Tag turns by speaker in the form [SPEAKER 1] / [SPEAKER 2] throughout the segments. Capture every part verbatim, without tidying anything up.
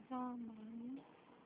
[SPEAKER 1] Ah, mãe.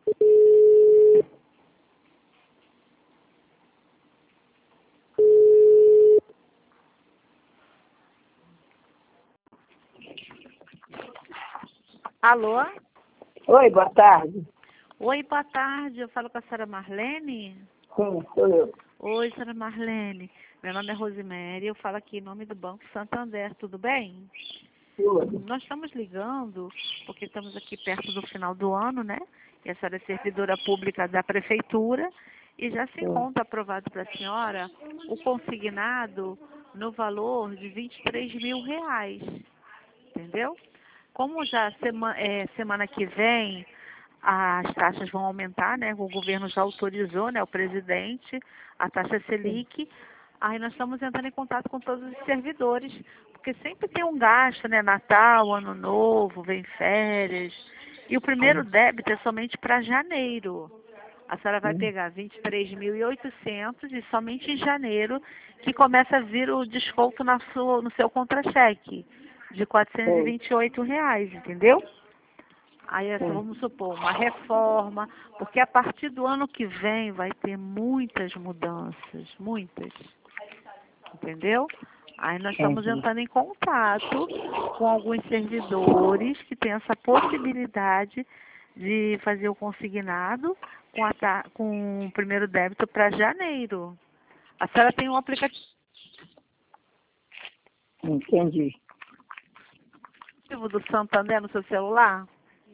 [SPEAKER 1] Alô?
[SPEAKER 2] Oi, boa tarde.
[SPEAKER 1] Oi, boa tarde. Eu falo com a senhora Marlene?
[SPEAKER 2] Sim, sou eu.
[SPEAKER 1] Oi, senhora Marlene. Meu nome é Rosemary. Eu falo aqui em nome do Banco Santander. Tudo bem?
[SPEAKER 2] Tudo.
[SPEAKER 1] Nós estamos ligando porque estamos aqui perto do final do ano, né? E a senhora é servidora pública da prefeitura e já se
[SPEAKER 2] Sim.
[SPEAKER 1] encontra aprovado para a senhora o consignado no valor de vinte e três mil reais. Entendeu? Como já sema, é, semana que vem as taxas vão aumentar, né? O governo já autorizou, né? O presidente, a taxa Selic. Aí nós estamos entrando em contato com todos os servidores, porque sempre tem um gasto, né? Natal, Ano Novo, vem férias. E o primeiro débito é somente para janeiro. A senhora vai pegar vinte e três mil e oitocentos e somente em janeiro que começa a vir o desconto na sua, no seu contra-cheque de quatrocentos e vinte e oito reais, entendeu? Aí, essa, vamos supor, uma reforma, porque a partir do ano que vem vai ter muitas mudanças, muitas, entendeu? Aí nós estamos entrando em contato com alguns servidores que têm essa possibilidade de fazer o consignado com, a, ta- com o primeiro débito para janeiro. A senhora tem um aplicativo
[SPEAKER 2] Entendi.
[SPEAKER 1] do Santander no seu celular?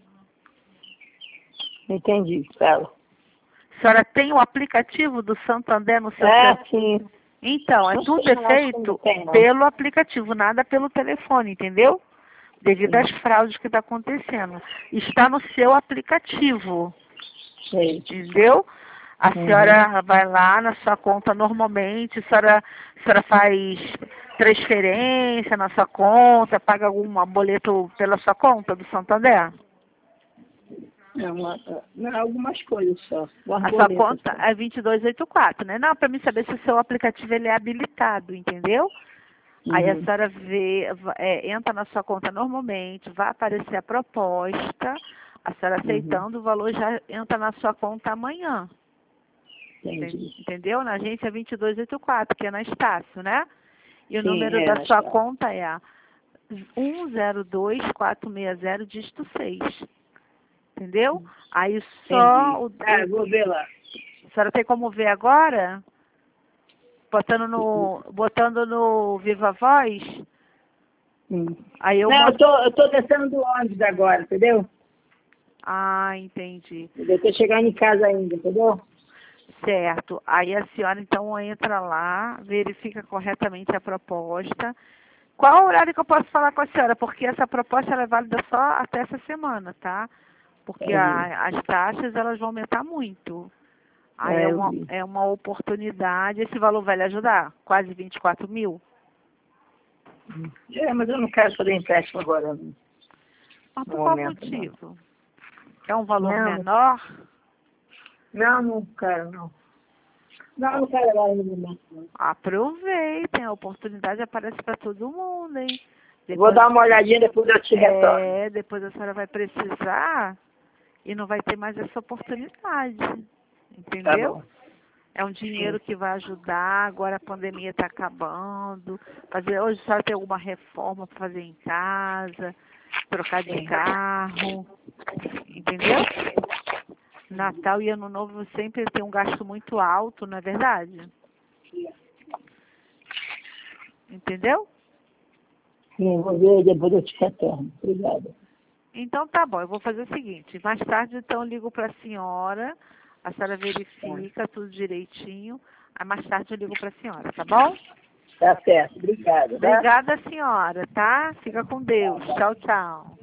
[SPEAKER 2] Entendi, fala.
[SPEAKER 1] A senhora tem o aplicativo do Santander no seu
[SPEAKER 2] É,
[SPEAKER 1] celular?
[SPEAKER 2] sim.
[SPEAKER 1] Então, é
[SPEAKER 2] Não
[SPEAKER 1] tudo
[SPEAKER 2] sei,
[SPEAKER 1] é
[SPEAKER 2] não acho que não
[SPEAKER 1] feito
[SPEAKER 2] tem, não.
[SPEAKER 1] pelo aplicativo, nada pelo telefone, entendeu? Devido
[SPEAKER 2] Sim.
[SPEAKER 1] às fraudes que está acontecendo. Está no seu aplicativo,
[SPEAKER 2] Sei.
[SPEAKER 1] entendeu? A
[SPEAKER 2] Uhum.
[SPEAKER 1] senhora vai lá na sua conta normalmente, a senhora, a senhora faz transferência na sua conta, paga algum boleto pela sua conta do Santander?
[SPEAKER 2] Não, uma- não, algumas coisas só. Umas
[SPEAKER 1] A sua
[SPEAKER 2] boletas
[SPEAKER 1] conta
[SPEAKER 2] só.
[SPEAKER 1] é vinte e dois oitenta e quatro, né? Não, para mim saber se o seu aplicativo ele é habilitado, entendeu? Aí a
[SPEAKER 2] Uhum.
[SPEAKER 1] senhora vê, va- é, entra na sua conta normalmente, vai aparecer a proposta, a senhora
[SPEAKER 2] Uhum.
[SPEAKER 1] aceitando, o valor já entra na sua conta amanhã, enten-
[SPEAKER 2] Entendi.
[SPEAKER 1] entendeu? Na agência vinte e dois oitenta e quatro, que é na Estácio, né? E o
[SPEAKER 2] Sim,
[SPEAKER 1] número
[SPEAKER 2] é,
[SPEAKER 1] da
[SPEAKER 2] mas
[SPEAKER 1] sua
[SPEAKER 2] tá.
[SPEAKER 1] conta é a um zero dois quatro seis zero, dígito seis, entendeu? Aí
[SPEAKER 2] Entendi.
[SPEAKER 1] só o,
[SPEAKER 2] Ah,
[SPEAKER 1] o,
[SPEAKER 2] eu vou ver lá.
[SPEAKER 1] a senhora tem como ver agora? Botando no, botando no Viva Voz,
[SPEAKER 2] Hum.
[SPEAKER 1] aí eu
[SPEAKER 2] Não, eu
[SPEAKER 1] mostro.
[SPEAKER 2] tô, eu tô descendo do ônibus agora, entendeu?
[SPEAKER 1] Ah, entendi.
[SPEAKER 2] Eu tô chegando em casa ainda, entendeu?
[SPEAKER 1] Certo. Aí a senhora então entra lá, verifica corretamente a proposta. Qual o horário que eu posso falar com a senhora? Porque essa proposta ela é válida só até essa semana, tá? Porque
[SPEAKER 2] Eu vi.
[SPEAKER 1] a- as taxas elas vão aumentar muito. Aí é
[SPEAKER 2] É, eu
[SPEAKER 1] uma,
[SPEAKER 2] vi.
[SPEAKER 1] é uma oportunidade. Esse valor vai lhe ajudar? Quase vinte e quatro mil?
[SPEAKER 2] É, mas eu não quero fazer empréstimo agora, não.
[SPEAKER 1] Mas
[SPEAKER 2] No
[SPEAKER 1] por qual
[SPEAKER 2] momento, não.
[SPEAKER 1] motivo? É um valor
[SPEAKER 2] Não,
[SPEAKER 1] menor?
[SPEAKER 2] não, não quero, não. Não, não quero agora no momento, não.
[SPEAKER 1] Aproveitem, a oportunidade aparece para todo mundo, hein?
[SPEAKER 2] Vou
[SPEAKER 1] Depois,
[SPEAKER 2] dar uma olhadinha, depois eu te retorno.
[SPEAKER 1] é, depois a senhora vai precisar e não vai ter mais essa oportunidade,
[SPEAKER 2] Tá
[SPEAKER 1] entendeu?
[SPEAKER 2] bom.
[SPEAKER 1] É um dinheiro que vai ajudar, agora a pandemia está acabando. Fazer, hoje a senhora tem alguma reforma para fazer em casa, trocar de
[SPEAKER 2] Sim.
[SPEAKER 1] carro, entendeu? Natal e Ano Novo sempre tem um gasto muito alto, não é verdade? Entendeu?
[SPEAKER 2] Sim, vou ver, depois eu te retorno. Obrigada.
[SPEAKER 1] Então tá bom, eu vou fazer o seguinte, mais tarde então eu ligo para a senhora, a senhora verifica tudo direitinho, aí mais tarde eu ligo para a senhora, tá bom?
[SPEAKER 2] Tá certo, obrigada, tá?
[SPEAKER 1] Obrigada, senhora, tá? Fica com Deus. Tchau, tchau.